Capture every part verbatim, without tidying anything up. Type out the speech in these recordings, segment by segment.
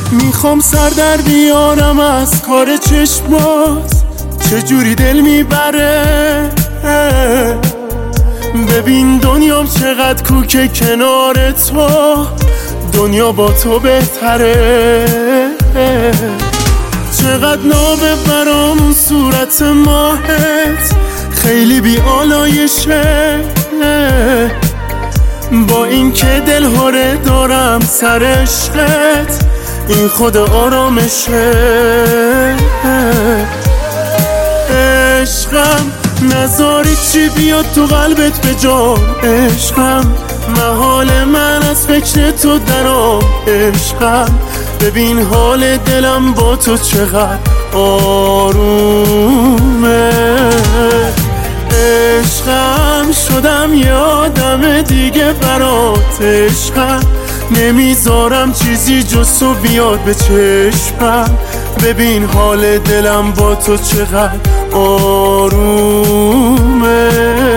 میخوام سر در بیارم از کار چشمات، چجوری دل میبره. ببین دنیام چقدر کوکه کنار تو، دنیا با تو بهتره. چقدر نابه برام صورت ماهت، خیلی بی آلایشه. با این که دل هاره دارم سر عشقت، این خود آرامشه. عشقم نذاری چی بیاد تو قلبت به جان. عشقم محال من از فکر تو درام. عشقم ببین حال دلم با تو چقدر آرومه. عشقم شدم یه آدم دیگه برات. عشقم نمیذارم چیزی جز تو بیاد به چشمم. ببین حال دلم با تو چقدر آرومه.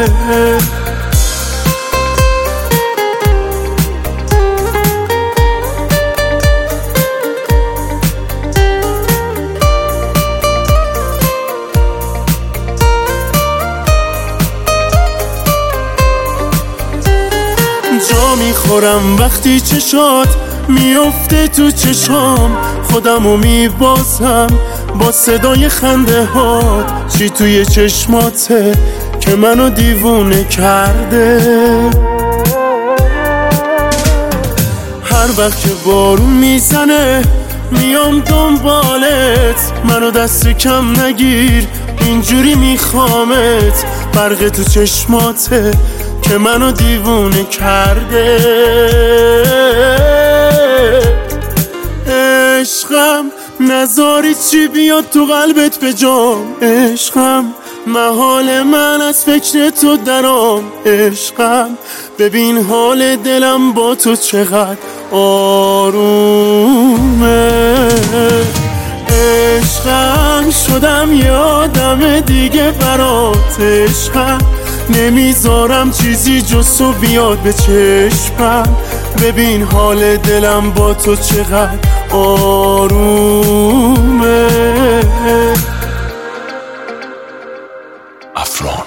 جا میخورم وقتی چشات میفته تو چشام، خودمو میبازم با صدای خنده هات. چی توی چشماته که منو دیوونه کرده. هر وقت که بارون میزنه میام دنبالت، منو دست کم نگیر اینجوری میخوامت. برق تو چشماته که منو دیوونه کرده. عشقم نذاری چی بیاد تو قلبت به جام. عشقم محال من از فکر تو درام. عشقم ببین حال دلم با تو چقدر آرومه. عشقم شدم یه آدم دیگه برات. عشقم نمیذارم چیزی جز تو بیاد به چشمم. ببین حال دلم با تو چقدر آرومه. افران